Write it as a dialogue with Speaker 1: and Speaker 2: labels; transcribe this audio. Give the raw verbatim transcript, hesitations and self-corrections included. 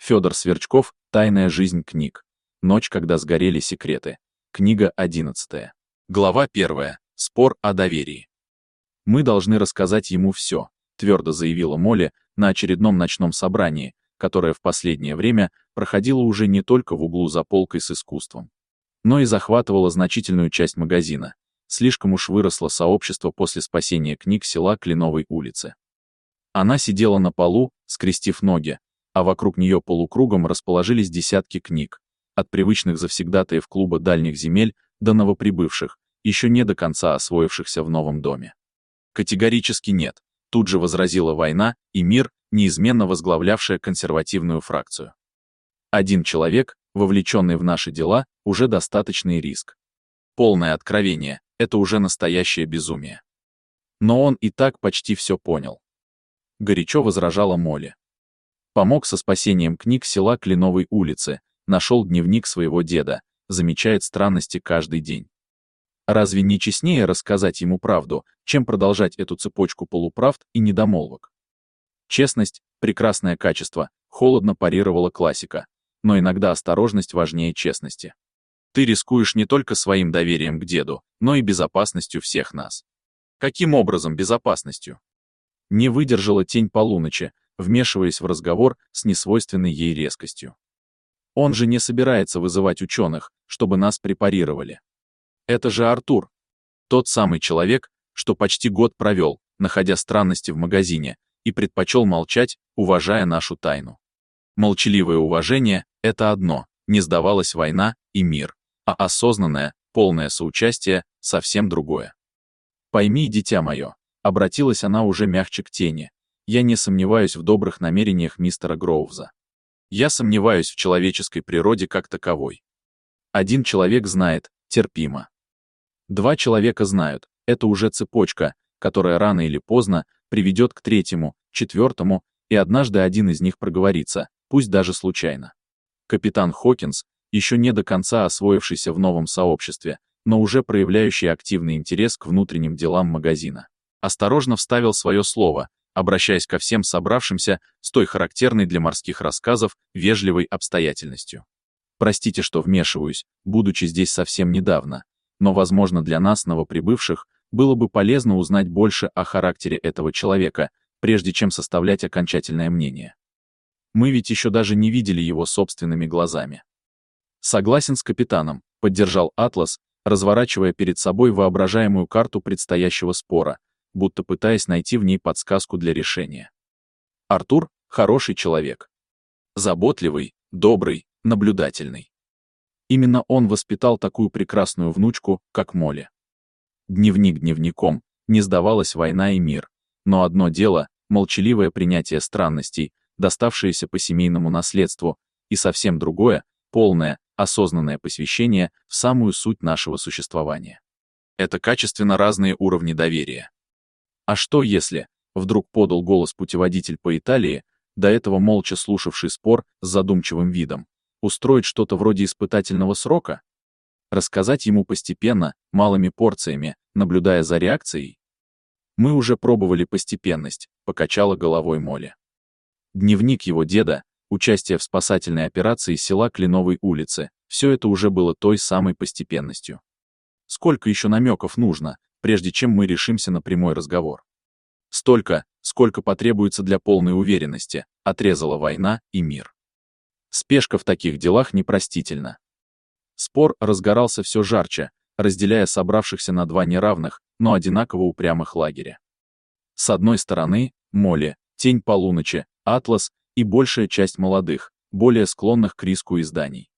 Speaker 1: Федор Сверчков «Тайная жизнь книг. Ночь, когда сгорели секреты». Книга одиннадцатая. Глава первая. Спор о доверии. «Мы должны рассказать ему все», — твердо заявила Молли на очередном ночном собрании, которое в последнее время проходило уже не только в углу за полкой с искусством, но и захватывало значительную часть магазина. Слишком уж выросло сообщество после спасения книг села Кленовой улицы. Она сидела на полу, скрестив ноги, а вокруг нее полукругом расположились десятки книг, от привычных завсегдатаев клуба дальних земель до новоприбывших, еще не до конца освоившихся в новом доме. Категорически нет, тут же возразила «Война» и «Мир», неизменно возглавлявшая консервативную фракцию. Один человек, вовлеченный в наши дела, уже достаточный риск. Полное откровение — это уже настоящее безумие. Но он и так почти все понял. Горячо возражала Молли. Помог со спасением книг села Кленовой улицы, нашел дневник своего деда, замечает странности каждый день. Разве не честнее рассказать ему правду, чем продолжать эту цепочку полуправд и недомолвок? Честность — прекрасное качество, холодно парировала классика, но иногда осторожность важнее честности. Ты рискуешь не только своим доверием к деду, но и безопасностью всех нас. Каким образом безопасностью? Не выдержала тень полуночи, вмешиваясь в разговор с несвойственной ей резкостью. Он же не собирается вызывать ученых, чтобы нас препарировали. Это же Артур. Тот самый человек, что почти год провел, находя странности в магазине, и предпочел молчать, уважая нашу тайну. Молчаливое уважение — это одно, не сдавалась «Война» и «Мир», а осознанное, полное соучастие — совсем другое. «Пойми, дитя мое», — обратилась она уже мягче к тени, «я не сомневаюсь в добрых намерениях мистера Гроувза. Я сомневаюсь в человеческой природе как таковой. Один человек знает, терпимо. Два человека знают, это уже цепочка, которая рано или поздно приведет к третьему, четвертому, и однажды один из них проговорится, пусть даже случайно. Капитан Хокинс, еще не до конца освоившийся в новом сообществе, но уже проявляющий активный интерес к внутренним делам магазина, осторожно вставил свое слово, обращаясь ко всем собравшимся с той характерной для морских рассказов вежливой обстоятельностью. Простите, что вмешиваюсь, будучи здесь совсем недавно, но, возможно, для нас, новоприбывших, было бы полезно узнать больше о характере этого человека, прежде чем составлять окончательное мнение. Мы ведь еще даже не видели его собственными глазами. Согласен с капитаном, поддержал Атлас, разворачивая перед собой воображаемую карту предстоящего спора, будто пытаясь найти в ней подсказку для решения. Артур — хороший человек. Заботливый, добрый, наблюдательный. Именно он воспитал такую прекрасную внучку, как Молли. Дневник дневником, не сдавалась «Война» и «Мир», но одно дело — молчаливое принятие странностей, доставшееся по семейному наследству, и совсем другое — полное, осознанное посвящение в самую суть нашего существования. Это качественно разные уровни доверия. А что если, вдруг подал голос путеводитель по Италии, до этого молча слушавший спор с задумчивым видом, устроить что-то вроде испытательного срока? Рассказать ему постепенно, малыми порциями, наблюдая за реакцией? Мы уже пробовали постепенность, покачала головой Молли. Дневник его деда, участие в спасательной операции села Кленовой улицы, все это уже было той самой постепенностью. Сколько еще намеков нужно, прежде чем мы решимся на прямой разговор? Столько, сколько потребуется для полной уверенности, отрезала «Война» и «Мир». Спешка в таких делах непростительна. Спор разгорался все жарче, разделяя собравшихся на два неравных, но одинаково упрямых лагеря. С одной стороны, Молли, тень полуночи, Атлас и большая часть молодых, более склонных к риску изданий.